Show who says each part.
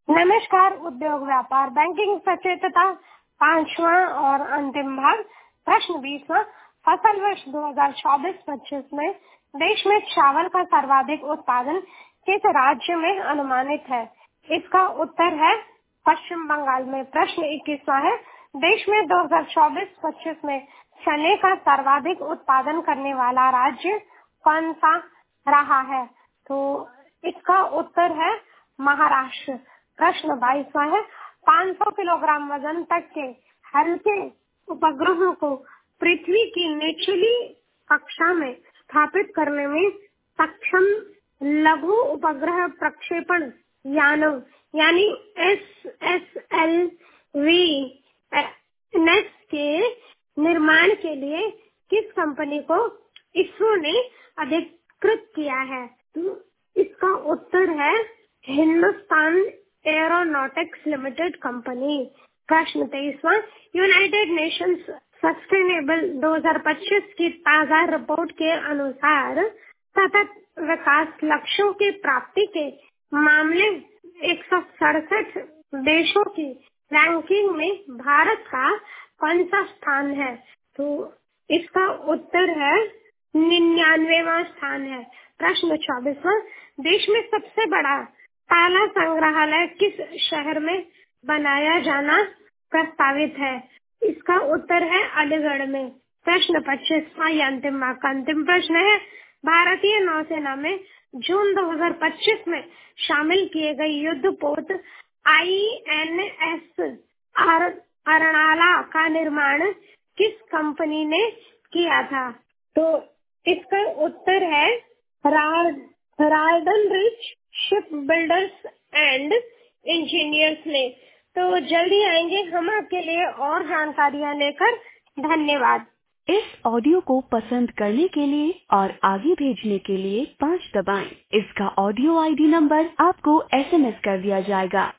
Speaker 1: नमस्कार। उद्योग, व्यापार, बैंकिंग सचेतता, पांचवा और अंतिम भाग। प्रश्न 20वां। फसल वर्ष 2024-25 में देश में चावल का सर्वाधिक उत्पादन किस राज्य में अनुमानित है? इसका उत्तर है पश्चिम बंगाल में। प्रश्न 21वां है। देश में 2024-25 में चने का सर्वाधिक उत्पादन करने वाला राज्य कौन सा रहा है? तो इसका उत्तर है महाराष्ट्र। प्रश्न 22वां है। 500 किलोग्राम वजन तक के हल्के उपग्रहों को पृथ्वी की निचली कक्षा में स्थापित करने में सक्षम लघु उपग्रह प्रक्षेपण यानों यानी SSLV के निर्माण के लिए किस कंपनी को इसरो ने अधिकृत किया है? तो इसका उत्तर है हिंदुस्तान एरोनॉटिक्स लिमिटेड कंपनी। प्रश्न 23वां। यूनाइटेड नेशंस सस्टेनेबल 2025 की ताजा रिपोर्ट के अनुसार सतत विकास लक्ष्यों की प्राप्ति के मामले 167 देशों की रैंकिंग में भारत का कौन सा स्थान है? तो इसका उत्तर है 99वां स्थान है। प्रश्न 24वां। देश में सबसे बड़ा ताला संग्रहालय किस शहर में बनाया जाना प्रस्तावित है? इसका उत्तर है अलीगढ़ में। प्रश्न 25वां अंतिम प्रश्न है। भारतीय नौसेना में जून 2025 में शामिल किए गए युद्धपोत INS अरणाला का निर्माण किस कंपनी ने किया था? तो इसका उत्तर है Garden Reach ship builders and engineers ने। तो जल्दी आएंगे हम आपके लिए और जानकारियां लेकर। धन्यवाद।
Speaker 2: इस ऑडियो को पसंद करने के लिए और आगे भेजने के लिए 5 दबाएं। इसका ऑडियो ID नंबर आपको SMS कर दिया जाएगा।